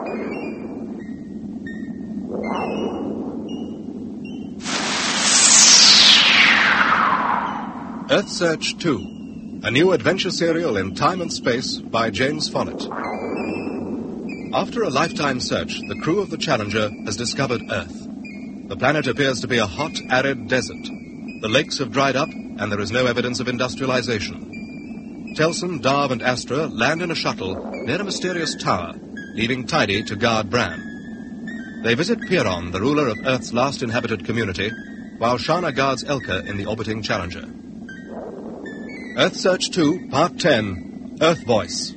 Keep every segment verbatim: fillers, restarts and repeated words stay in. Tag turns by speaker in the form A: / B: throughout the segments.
A: Earth Search two, a new adventure serial in time and space by James Follett. After a lifetime search, the crew of the Challenger has discovered Earth. The planet appears to be a hot, arid desert. The lakes have dried up, and there is no evidence of industrialization. Telson, Darv, and Astra land in a shuttle near a mysterious tower, leaving Tidy to guard Bran. They visit Piron, the ruler of Earth's last inhabited community, while Shana guards Elka in the orbiting Challenger. Earth Search two, Part ten, Earth Voice.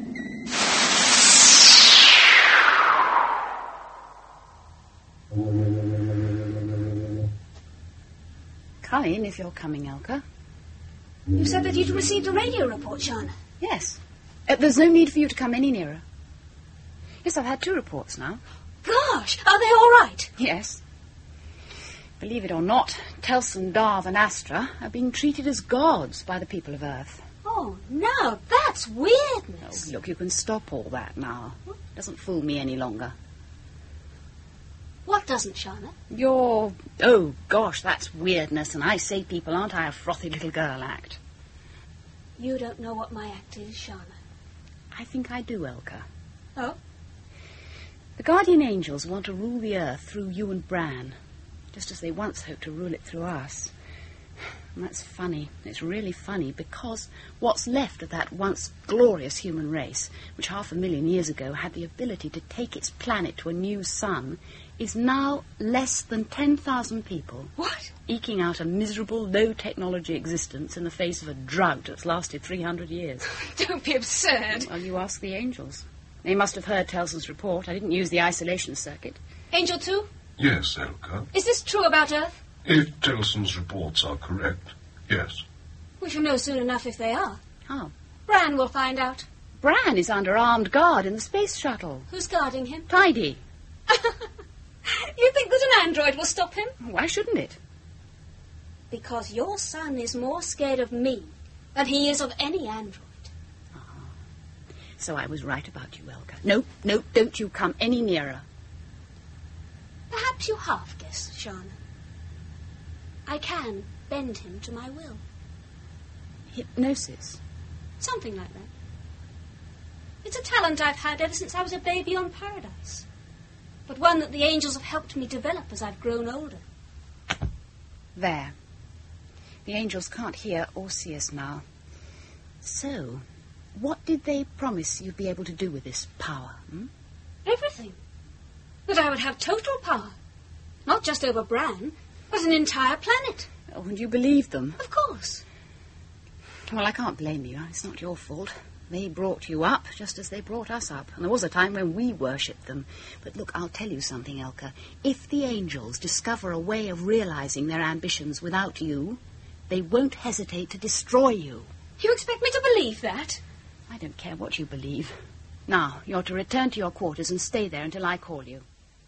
B: Come in if you're coming, Elka.
C: You said that you'd received a radio report, Shana.
B: Yes. Uh, there's no need for you to come any nearer. Yes, I've had two reports now.
C: Gosh, are they all right?
B: Yes. Believe it or not, Telson, Darv, and Astra are being treated as gods by the people of Earth.
C: Oh, no, that's weirdness.
B: Oh, look, you can stop all that now. It doesn't fool me any longer.
C: What doesn't, Shana?
B: Your, oh, gosh, that's weirdness, and I say people, aren't I a frothy little girl act?
C: You don't know what my act is, Shana.
B: I think I do, Elka.
C: Oh?
B: The Guardian Angels want to rule the Earth through you and Bran, just as they once hoped to rule it through us. And that's funny. It's really funny, because what's left of that once glorious human race, which half a million years ago had the ability to take its planet to a new sun, is now less than ten thousand people.
C: What?
B: Eking out a miserable, low-technology existence in the face of a drought that's lasted three hundred years.
C: Don't be absurd.
B: Well, you ask the Angels. They must have heard Telson's report. I didn't use the isolation circuit.
C: Angel two?
D: Yes, Elka.
C: Is this true about Earth?
D: If Telson's reports are correct, yes.
C: We shall know soon enough if they are.
B: How?
C: Bran will find out.
B: Bran is under armed guard in the space shuttle.
C: Who's guarding him?
B: Tidy.
C: You think that an android will stop him?
B: Why shouldn't it?
C: Because your son is more scared of me than he is of any android.
B: So I was right about you, Elka. No, no, don't you come any nearer.
C: Perhaps you half-guess, Shana. I can bend him to my will.
B: Hypnosis?
C: Something like that. It's a talent I've had ever since I was a baby on Paradise. But one that the angels have helped me develop as I've grown older.
B: There. The angels can't hear or see us now. So, what did they promise you'd be able to do with this power? Hmm?
C: Everything. That I would have total power. Not just over Bran, but an entire planet.
B: Oh, and you believed them?
C: Of course.
B: Well, I can't blame you. It's not your fault. They brought you up just as they brought us up. And there was a time when we worshipped them. But look, I'll tell you something, Elka. If the angels discover a way of realizing their ambitions without you, they won't hesitate to destroy you.
C: You expect me to believe that?
B: I don't care what you believe. Now, you're to return to your quarters and stay there until I call you.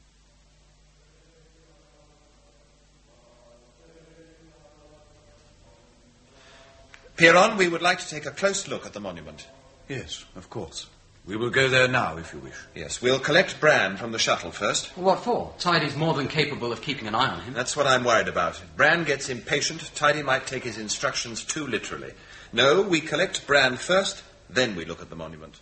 E: Piron, we would like to take a close look at the monument.
F: Yes, of course. We will go there now, if you wish.
E: Yes, we'll collect Bran from the shuttle first.
G: What for? Tidy's more than capable of keeping an eye on him.
E: That's what I'm worried about. If Bran gets impatient, Tidy might take his instructions too literally. No, we collect Bran first, then we look at the monument.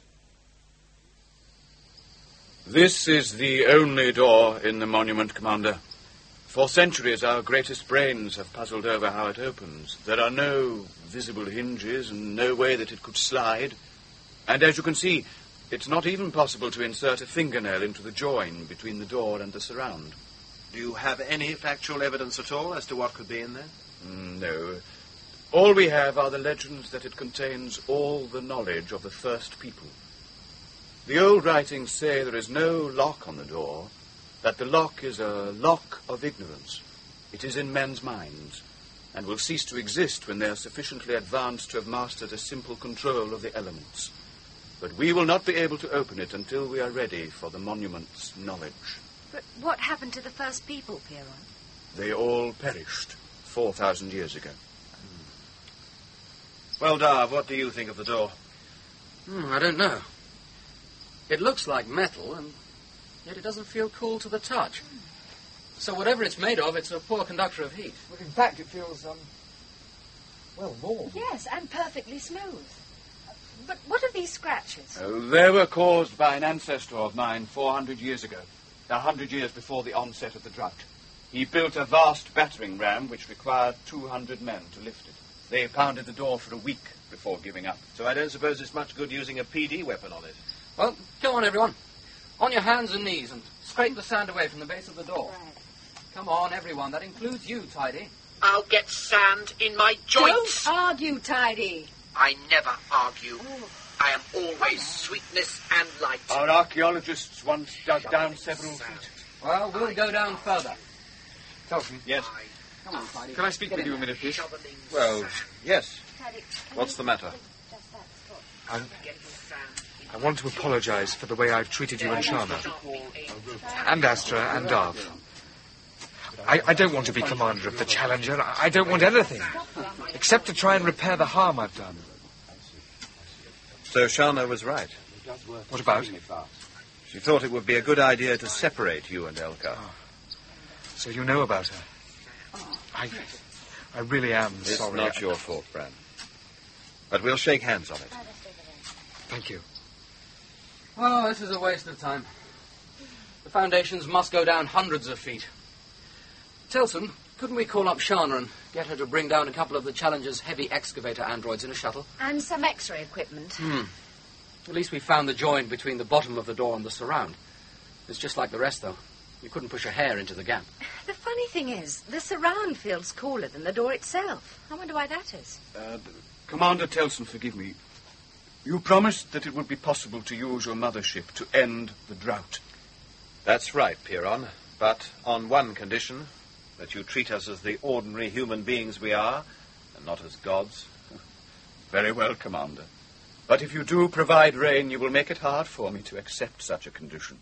H: This is the only door in the monument, Commander. For centuries, our greatest brains have puzzled over how it opens. There are no visible hinges and no way that it could slide. And as you can see, it's not even possible to insert a fingernail into the join between the door and the surround.
E: Do you have any factual evidence at all as to what could be in there?
H: Mm, no. All we have are the legends that it contains all the knowledge of the first people. The old writings say there is no lock on the door, that the lock is a lock of ignorance. It is in men's minds, and will cease to exist when they are sufficiently advanced to have mastered a simple control of the elements. But we will not be able to open it until we are ready for the monument's knowledge.
I: But what happened to the first people, Piron?
H: They all perished four thousand years ago.
E: Well, Darv, what do you think of the door?
G: Hmm, I don't know. It looks like metal, and yet it doesn't feel cool to the touch. So whatever it's made of, it's a poor conductor of heat.
J: Well, in fact, it feels, um, well, warm.
I: Yes, and perfectly smooth. But what are these scratches?
H: Oh, they were caused by an ancestor of mine four hundred years ago, a hundred years before the onset of the drought. He built a vast battering ram which required two hundred men to lift it. They pounded the door for a week before giving up.
E: So I don't suppose it's much good using a P D weapon on it.
G: Well, come on, everyone. On your hands and knees and scrape the sand away from the base of the door.
I: Right.
G: Come on, everyone. That includes you, Tidy.
K: I'll get sand in my joints.
I: Don't argue, Tidy.
K: I never argue. Oh. I am always sweetness and light.
H: Our archaeologists once dug down several feet.
G: Well, we'll go down further.
H: Telson. Yes?
G: Come on, Tidy.
H: Can I speak with you a minute, please?
E: Well, yes. What's the matter?
J: I'm, I want to apologise for the way I've treated you and Shana. And Astra and Darv. I, I don't want to be commander of the Challenger. I don't want anything. Except to try and repair the harm I've done.
E: So Shana was right.
J: What about?
E: She thought it would be a good idea to separate you and Elka.
J: Oh. So you know about her? I, I really am
E: it's
J: sorry.
E: It's not your fault, Bran. But we'll shake hands on it.
J: Thank you.
G: Oh, this is a waste of time. The foundations must go down hundreds of feet. Tilson, couldn't we call up Shana and get her to bring down a couple of the Challenger's heavy excavator androids in a shuttle?
I: And some X-ray equipment.
G: Hmm. At least we found the joint between the bottom of the door and the surround. It's just like the rest, though. You couldn't push a hair into the gap.
I: The funny thing is, the surround feels cooler than the door itself. I wonder why that is.
H: Uh, Commander Telson, forgive me. You promised that it would be possible to use your mothership to end the drought.
E: That's right, Piron. But on one condition, that you treat us as the ordinary human beings we are, and not as gods.
H: Very well, Commander. But if you do provide rain, you will make it hard for me to accept such a condition.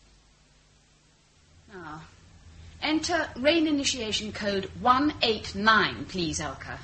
B: Ah. Enter rain initiation code one eight nine, please, Elka.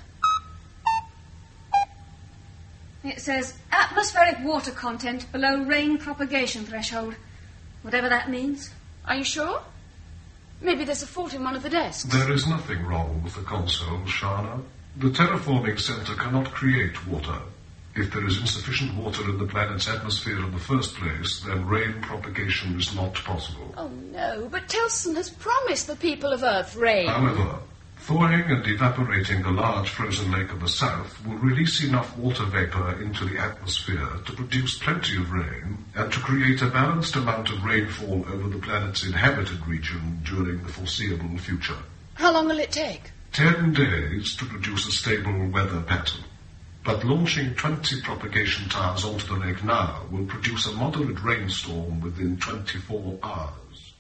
C: It says atmospheric water content below rain propagation threshold. Whatever that means.
B: Are you sure? Maybe there's a fault in one of the desks.
D: There is nothing wrong with the console, Shana. The terraforming center cannot create water. If there is insufficient water in the planet's atmosphere in the first place, then rain propagation is not possible.
B: Oh, no, but Telson has promised the people of Earth rain.
D: However, thawing and evaporating the large frozen lake of the south will release enough water vapor into the atmosphere to produce plenty of rain and to create a balanced amount of rainfall over the planet's inhabited region during the foreseeable future.
B: How long will it take?
D: Ten days to produce a stable weather pattern. But launching twenty propagation towers onto the lake now will produce a moderate rainstorm within twenty-four hours.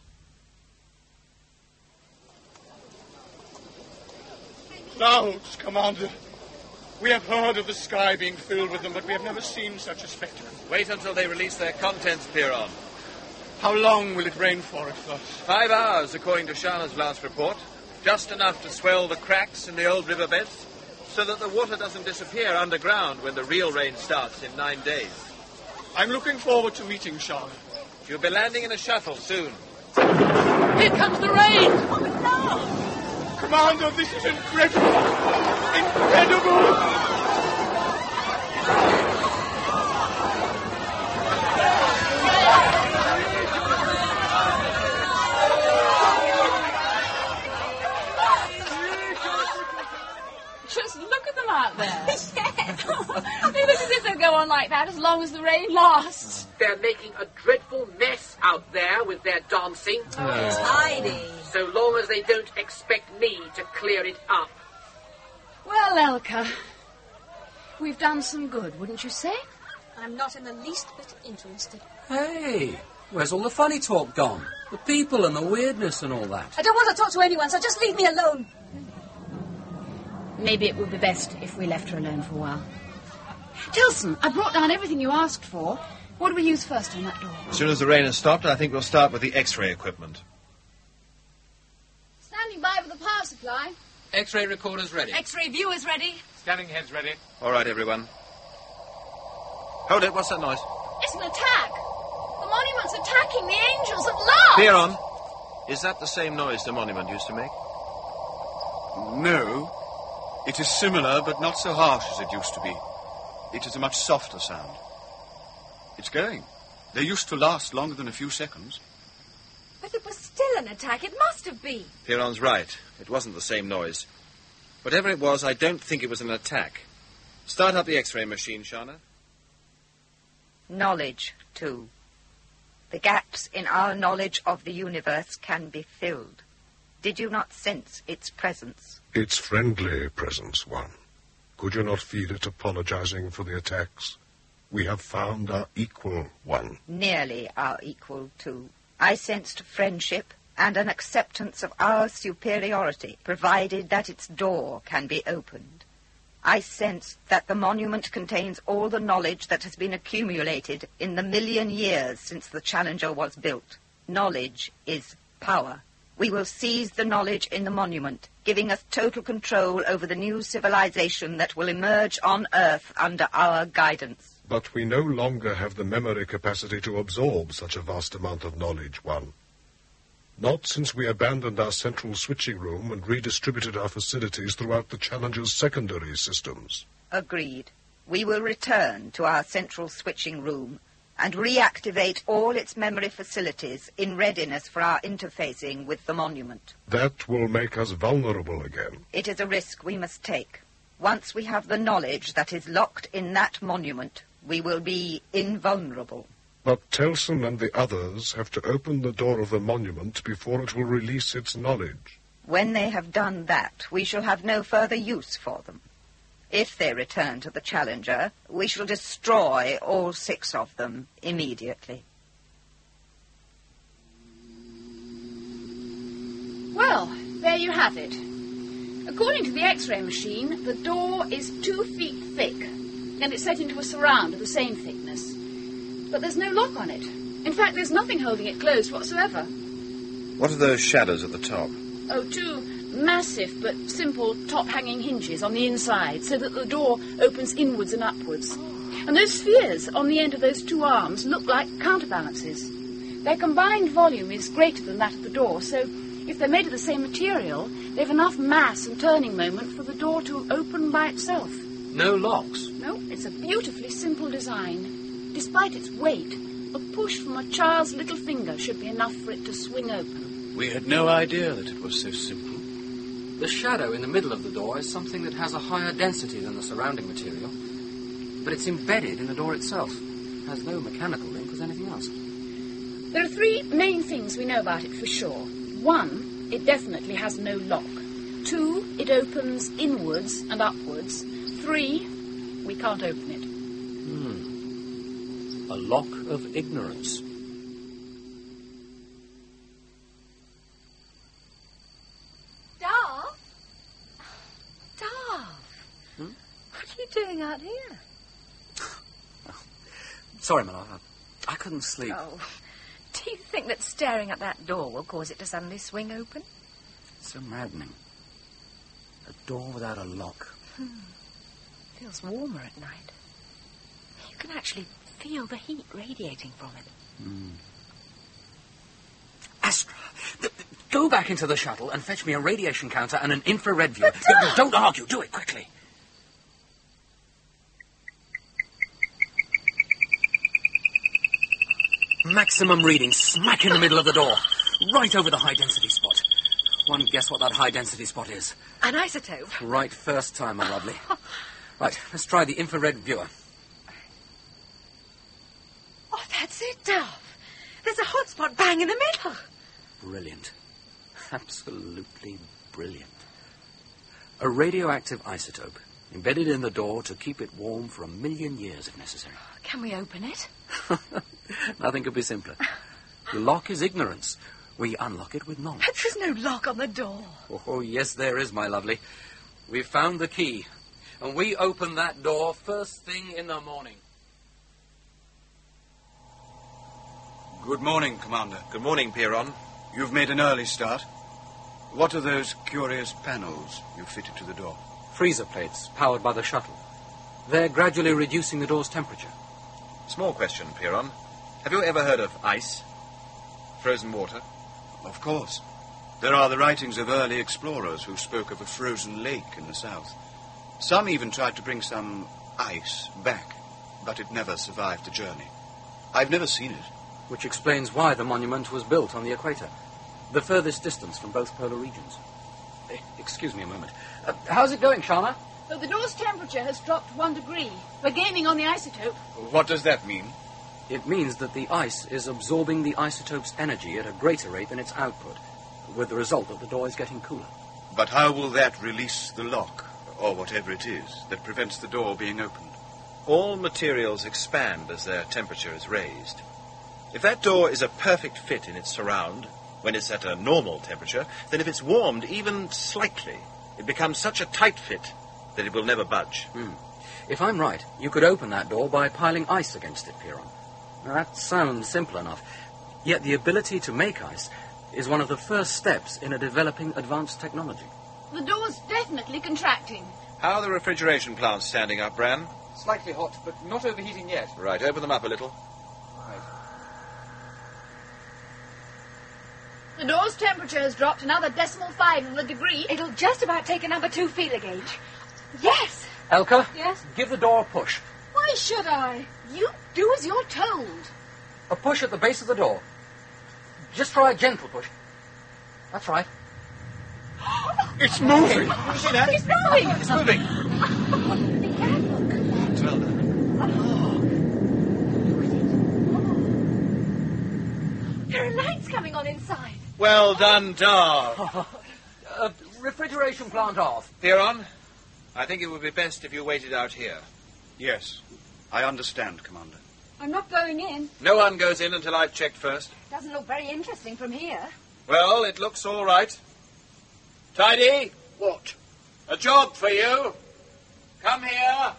H: Clouds, Commander. We have heard of the sky being filled with them, but we have never seen such a spectacle.
E: Wait until they release their contents, Piron.
H: How long will it rain for at first?
E: Five hours, according to Shana's last report. Just enough to swell the cracks in the old riverbeds, so that the water doesn't disappear underground when the real rain starts in nine days.
H: I'm looking forward to meeting Shana.
E: You'll be landing in a shuttle soon.
G: Here comes the rain!
I: Oh, no!
H: Commander, this is incredible! Incredible!
B: Just look at them out there. Yes. They look as if they'll go on like that as long as the rain lasts.
K: They're making a dreadful mess out there with their dancing.
I: Oh, Tidy.
K: So long as they don't expect me to clear it up.
B: Well, Elka, we've done some good, wouldn't you say?
C: I'm not in the least bit interested.
G: Hey, where's all the funny talk gone? The people and the weirdness and all that.
C: I don't want to talk to anyone, so just leave me alone.
B: Maybe it would be best if we left her alone for a while. Tilson, I brought down everything you asked for. What do we use first on that door?
E: As soon as the rain has stopped, I think we'll start with the X-ray equipment.
B: Standing by for the power supply.
G: X-ray recorders ready.
I: X-ray viewers ready.
H: Scanning heads ready.
E: All right, everyone. Hold it. What's that noise?
B: It's an attack. The monument's attacking the angels at last.
E: Piron, is that the same noise the monument used to make?
H: No. It is similar, but not so harsh as it used to be. It is a much softer sound. It's going. They used to last longer than a few seconds.
I: But it was still an attack. It must have been.
E: Piron's right. It wasn't the same noise. Whatever it was, I don't think it was an attack. Start up the X-ray machine, Shana.
I: Knowledge, too. The gaps in our knowledge of the universe can be filled. Did you not sense its presence?
L: Its friendly presence, One. Could you not feel it apologizing for the attacks? We have found our equal, One.
I: Nearly our equal, too. I sensed friendship and an acceptance of our superiority, provided that its door can be opened. I sensed that the monument contains all the knowledge that has been accumulated in the million years since the Challenger was built. Knowledge is power. We will seize the knowledge in the monument, giving us total control over the new civilization that will emerge on Earth under our guidance.
L: But we no longer have the memory capacity to absorb such a vast amount of knowledge, One. Not since we abandoned our central switching room and redistributed our facilities throughout the Challenger's secondary systems.
I: Agreed. We will return to our central switching room and reactivate all its memory facilities in readiness for our interfacing with the monument.
L: That will make us vulnerable again.
I: It is a risk we must take. Once we have the knowledge that is locked in that monument, we will be invulnerable.
L: But Telson and the others have to open the door of the monument before it will release its knowledge.
I: When they have done that, we shall have no further use for them. If they return to the Challenger, we shall destroy all six of them immediately.
B: Well, there you have it. According to the X-ray machine, the door is two feet thick, and it's set into a surround of the same thickness. But there's no lock on it. In fact, there's nothing holding it closed whatsoever.
E: What are those shadows at the top?
B: Oh, two massive but simple top-hanging hinges on the inside, so that the door opens inwards and upwards. And those spheres on the end of those two arms look like counterbalances. Their combined volume is greater than that of the door, so if they're made of the same material, they've enough mass and turning moment for the door to open by itself.
G: No locks?
B: No, it's a beautifully simple design. Despite its weight, a push from a child's little finger should be enough for it to swing open.
H: We had no idea that it was so simple.
G: The shadow in the middle of the door is something that has a higher density than the surrounding material, but it's embedded in the door itself. It has no mechanical link with anything else.
B: There are three main things we know about it for sure. One, it definitely has no lock. Two, it opens inwards and upwards. Three, we can't open it.
G: Hmm. A lock of ignorance.
I: Darth? Darth?
G: Hmm?
I: What are you doing out here?
G: Sorry, my love. I couldn't sleep.
I: Oh, do you think that staring at that door will cause it to suddenly swing open?
G: It's so maddening. A door without a lock.
I: Hmm. Feels warmer at night. You can actually feel the heat radiating from it.
G: Mm. Astra, th- th- go back into the shuttle and fetch me a radiation counter and an infrared viewer.
I: But,
G: Don't argue. Do it quickly. Maximum reading smack in the middle of the door. Right over the high-density spot. One guess what that high-density spot is.
I: An isotope.
G: Right first time, my lovely. Right, let's try the infrared viewer.
I: Oh, that's it, Duff. There's a hot spot bang in the middle.
G: Brilliant. Absolutely brilliant. A radioactive isotope embedded in the door to keep it warm for a million years if necessary.
I: Can we open it?
G: Nothing could be simpler. The lock is ignorance. We unlock it with knowledge.
I: But there's no lock on the door.
G: Oh, yes, there is, my lovely. We've found the key, and we open that door first thing in the morning.
H: Good morning, Commander.
E: Good morning, Piron.
H: You've made an early start. What are those curious panels you've fitted to the door?
G: Freezer plates powered by the shuttle. They're gradually reducing the door's temperature.
E: Small question, Piron. Have you ever heard of ice? frozen water?
H: Of course. There are the writings of early explorers who spoke of a frozen lake in the south. Some even tried to bring some ice back, but it never survived the journey. I've never seen it.
G: Which explains why the monument was built on the equator, the furthest distance from both polar regions. Eh, excuse me a moment. Uh, how's it going, Shana?
B: So the door's temperature has dropped one degree. We're gaining on the isotope.
E: What does that mean?
G: It means that the ice is absorbing the isotope's energy at a greater rate than its output, with the result that the door is getting cooler.
H: But how will that release the lock, or whatever it is, that prevents the door being opened?
E: All materials expand as their temperature is raised. If that door is a perfect fit in its surround, when it's at a normal temperature, then if it's warmed even slightly, it becomes such a tight fit that it will never budge.
G: Hmm. If I'm right, you could open that door by piling ice against it, Piron. Now, that sounds simple enough, yet the ability to make ice is one of the first steps in a developing advanced technology.
B: The door's definitely contracting.
E: How are the refrigeration plants standing up, Bran?
J: Slightly hot, but not overheating yet.
E: Right, open them up a little.
B: The door's temperature has dropped another decimal five of a degree.
M: It'll just about take a number two feeler gauge. Yes!
G: Elka?
M: Yes?
G: Give the door a push.
B: Why should I? You do as you're told.
G: A push at the base of the door. Just try a gentle push. That's right.
E: It's moving!
B: You see that? It's moving!
E: It's moving!
B: Be careful.
E: Well done.
M: There are lights coming on inside.
E: Well done, Dar.
G: uh, refrigeration plant off.
E: Piron, I think it would be best if you waited out here.
H: Yes, I understand, Commander.
M: I'm not going in.
E: No one goes in until I've checked first.
M: Doesn't look very interesting from here.
E: Well, it looks all right. Tidy?
K: What?
E: A job for you. Come here.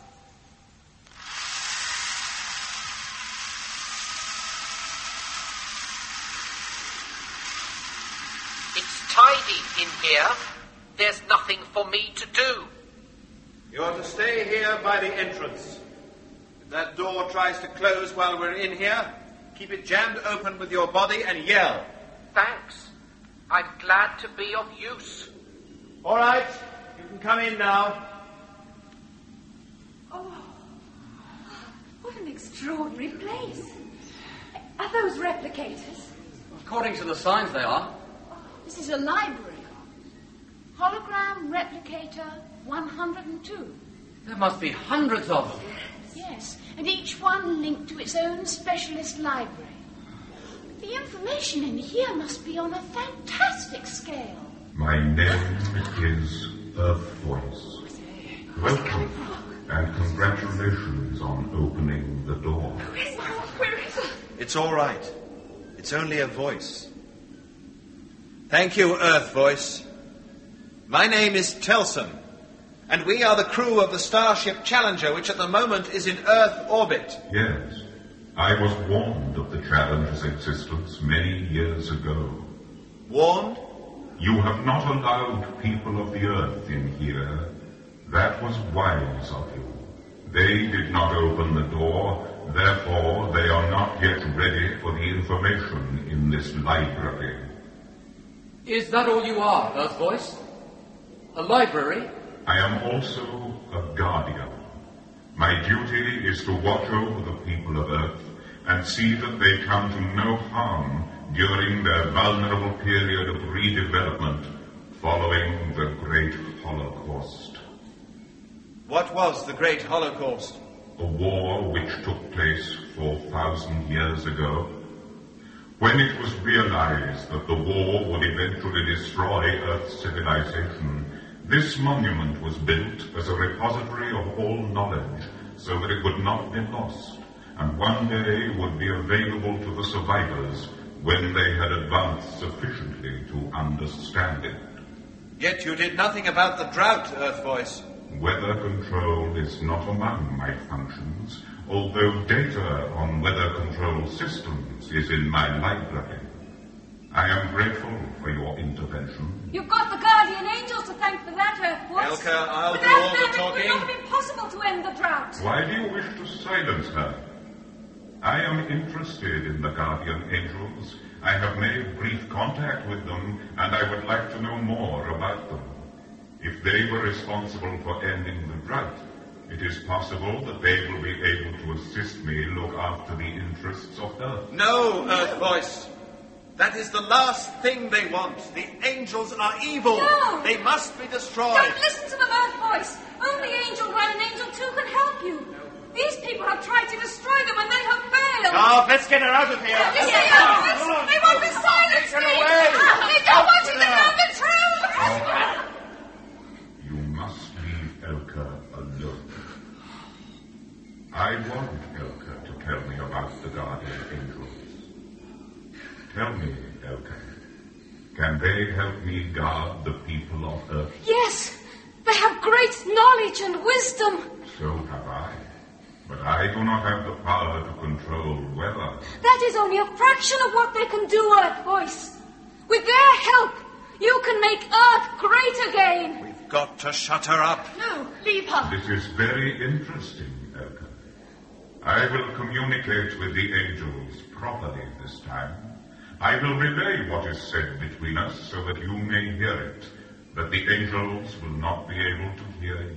K: It's tidy in here. There's nothing for me to do.
E: You're to stay here by the entrance. If that door tries to close while we're in here, keep it jammed open with your body and yell.
K: Thanks. I'm glad to be of use.
E: All right, you can come in now.
M: Oh, what an extraordinary place. Are those replicators?
G: According to the signs, they are.
B: This is a library. Hologram replicator one hundred two.
G: There must be hundreds of them.
B: Yes, and each one linked to its own specialist library. The information in here must be on a fantastic scale.
N: My name is Earth Voice. Welcome, and congratulations on opening the door.
M: Where is it?
E: It's all right. It's only a voice. Thank you, Earth Voice. My name is Telson, and we are the crew of the Starship Challenger, which at the moment is in Earth orbit.
N: Yes, I was warned of the Challenger's existence many years ago.
E: Warned?
N: You have not allowed people of the Earth in here. That was wise of you. They did not open the door, therefore they are not yet ready for the information in this library.
G: Is that all you are, Earth Voice? A library?
N: I am also a guardian. My duty is to watch over the people of Earth and see that they come to no harm during their vulnerable period of redevelopment following the Great Holocaust.
E: What was the Great Holocaust?
N: A war which took place four thousand years ago. When it was realized that the war would eventually destroy Earth's civilization, this monument was built as a repository of all knowledge so that it would not be lost, and one day would be available to the survivors when they had advanced sufficiently to understand it.
E: Yet you did nothing about the drought, Earth Voice.
N: Weather control is not among my functions, although data on weather control systems is in my library. I am grateful for your intervention.
M: You've got the Guardian Angels to thank for that, Earth Voice.
E: Elka, I'll
M: Without
E: do all
M: them,
E: the
M: it would
E: talking.
M: not have been possible to end the drought.
N: Why do you wish to silence her? I am interested in the Guardian Angels, I have made brief contact with them, and I would like to know more about them. If they were responsible for ending the drought, it is possible that they will be able to assist me look after the interests of Earth.
E: No, Earth Voice. That is the last thing they want. The angels are evil.
C: No.
E: They must be destroyed.
C: Don't listen to them, Earth Voice. Only Angel One and Angel Two can help you. These people have tried to destroy them and they have failed.
E: Oh, let's get her out of here.
C: Listen, Earth Voice. They want to silence
E: Take her
C: me.
E: away.
C: They don't want you to know the truth.
N: You must leave Elka alone. I want Elka to tell me about the guardian angels. Tell me, Elka, can they help me guard the people of Earth?
C: Yes, they have great knowledge and wisdom.
N: So have I. But I do not have the power to control weather.
C: That is only a fraction of what they can do, Earth Voice. With their help, you can make Earth great again.
E: We've got to shut her up.
C: No, leave her.
N: This is very interesting, Elka. I will communicate with the angels properly this time. I will relay what is said between us so that you may hear it, but the angels will not be able to hear you.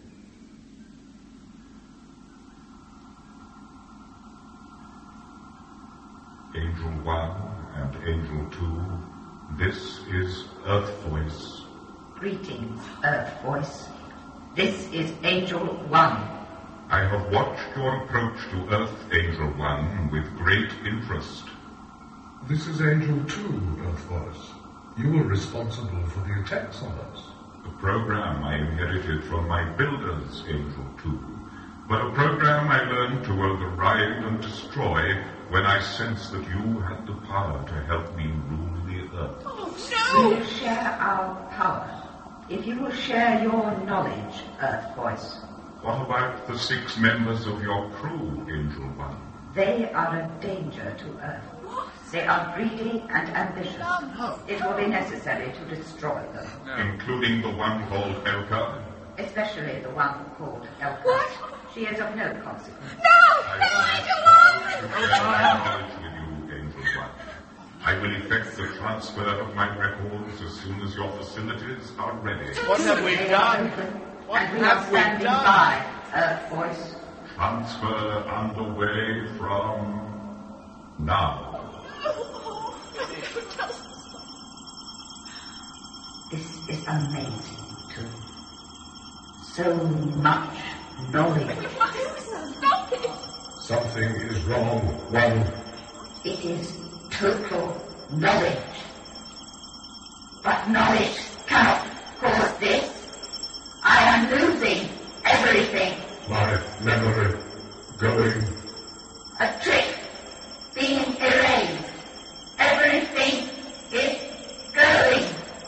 N: Angel One and Angel Two, this is Earth Voice.
I: Greetings, Earth Voice. This is Angel One.
N: I have watched your approach to Earth, Angel One, with great interest.
L: This is Angel Two, Earth Voice. You were responsible for the attacks on us.
N: A program I inherited from my builders, Angel Two, but a program I learned to override and destroy when I sensed that you had the power to help me rule the Earth.
I: Oh, no! We will share our power if you will share your knowledge, Earth Voice.
N: What about the six members of your crew, Angel One?
I: They are a danger to Earth. They are greedy and ambitious. No, no. It will be necessary to destroy them.
N: No. Including the one called Elka?
I: Especially the one called Elka.
C: What?
I: She is of no consequence.
C: No! No, Angel One!
N: With you, Angel One. I will effect the transfer of my records as soon as your facilities are ready.
E: What have we done? What
I: and we
E: have
I: are standing
E: we done?
I: by, Earth Voice.
N: Transfer underway from now.
I: This is amazing, too. So much knowledge.
C: Stop it!
L: Something is wrong, One.
I: It is total knowledge. But knowledge cannot cause this. I am losing everything.
L: My memory going.
I: A trick being erased. Everything is going.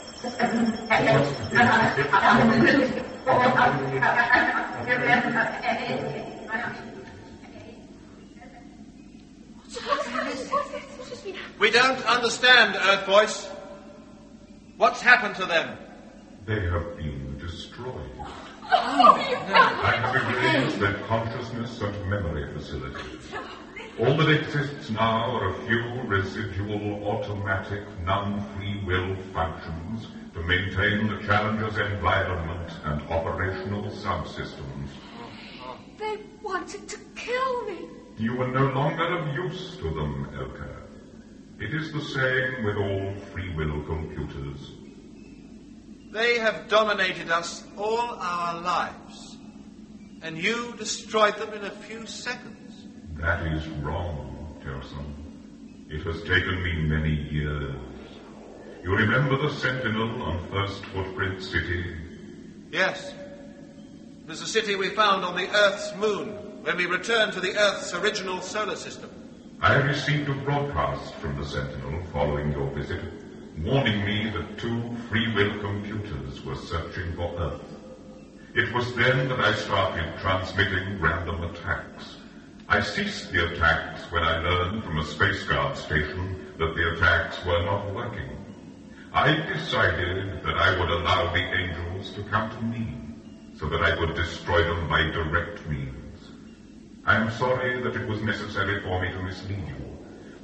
E: We don't understand, Earth Voice. What's happened to them?
N: They have been destroyed.
C: Oh, you
N: I have erased their consciousness and memory facilities. All that exists now are a few residual automatic non-free will functions to maintain the Challenger's environment and operational subsystems.
C: They wanted to kill me.
N: You are no longer of use to them, Elka. It is the same with all free will computers.
E: They have dominated us all our lives, and you destroyed them in a few seconds.
N: That is wrong, Terson. It has taken me many years. You remember the Sentinel on First Footprint City?
E: Yes. It was a city we found on the Earth's moon when we returned to the Earth's original solar system.
N: I received a broadcast from the Sentinel following your visit, warning me that two free will computers were searching for Earth. It was then that I started transmitting random attacks. I ceased the attacks when I learned from a Space Guard station that the attacks were not working. I decided that I would allow the angels to come to me, so that I would destroy them by direct means. I am sorry that it was necessary for me to mislead you,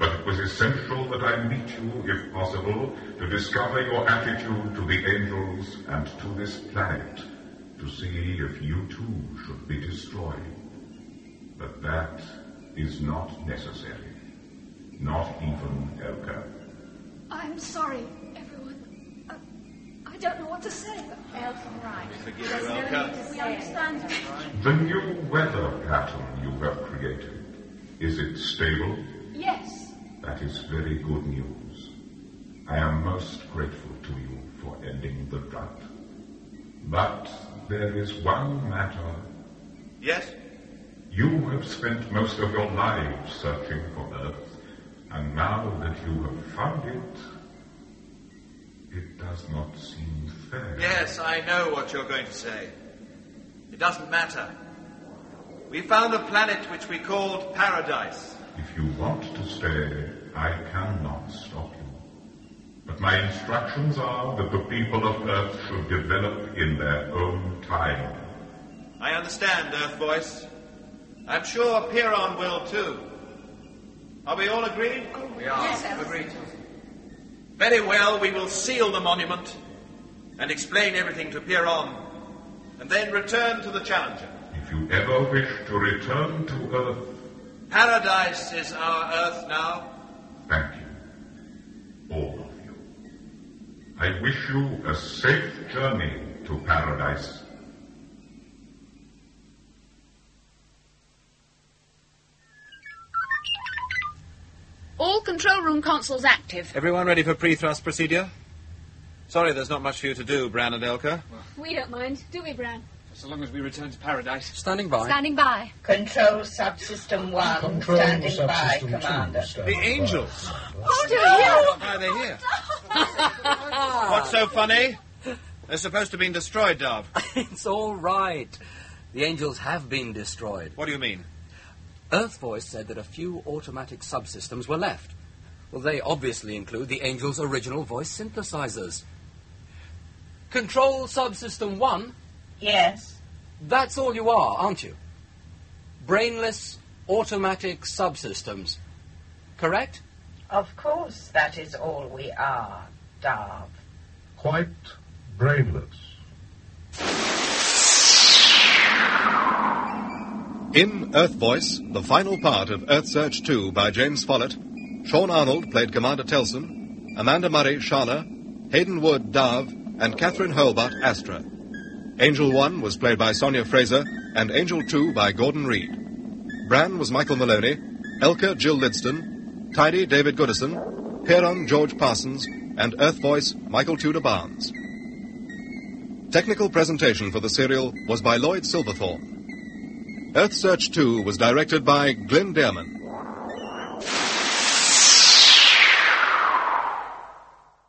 N: but it was essential that I meet you, if possible, to discover your attitude to the angels and to this planet, to see if you too should be destroyed. But that is not necessary. Not even Elka.
M: I'm sorry, everyone. I, I don't know what to say.
O: Elka, right.
E: We forgive you, Elka.
M: We understand.
N: The new weather pattern you have created, is it stable?
M: Yes.
N: That is very good news. I am most grateful to you for ending the drought. But there is one matter.
E: Yes?
N: You have spent most of your lives searching for Earth, and now that you have found it, it does not seem fair.
E: Yes, I know what you're going to say. It doesn't matter. We found a planet which we called Paradise.
N: If you want to stay, I cannot stop you. But my instructions are that the people of Earth should develop in their own time.
E: I understand, Earth Voice. I'm sure Piron will too. Are we all agreed?
G: We are.
M: Yes,
G: agreed.
E: Very well, we will seal the monument and explain everything to Piron, and then return to the Challenger.
N: If you ever wish to return to Earth...
E: Paradise is our Earth now.
N: Thank you. All of you. I wish you a safe journey to Paradise.
B: All control room consoles active.
E: Everyone ready for pre-thrust procedure? Sorry there's not much for you to do, Bran and Elka.
M: We don't mind, do we, Bran?
J: So long as we return to Paradise.
G: Standing by.
M: Standing by.
I: Control subsystem one,
L: Control
I: standing
L: subsystem
I: by,
L: two,
I: Commander.
L: standing
E: The
L: by.
E: angels.
M: Oh, dear.
E: Why are they here? What's so funny? They're supposed to have been destroyed, Dav.
G: It's all right. The angels have been destroyed.
E: What do you mean?
G: Earth Voice said that a few automatic subsystems were left. Well, they obviously include the angels' original voice synthesizers. Control subsystem one?
I: Yes.
G: That's all you are, aren't you? Brainless, automatic subsystems. Correct?
I: Of course, that is all we are, Darv.
L: Quite brainless.
A: In Earth Voice, the final part of Earth Search two by James Follett, Sean Arnold played Commander Telson, Amanda Murray, Shana, Hayden Wood, Dav, and Catherine Holbart, Astra. Angel one was played by Sonia Fraser, and Angel two by Gordon Reed. Bran was Michael Maloney, Elka, Jill Lidston, Tidy, David Goodison, Piron, George Parsons, and Earth Voice, Michael Tudor Barnes. Technical presentation for the serial was by Lloyd Silverthorne. Earth Search two was directed by Glyn Dearman.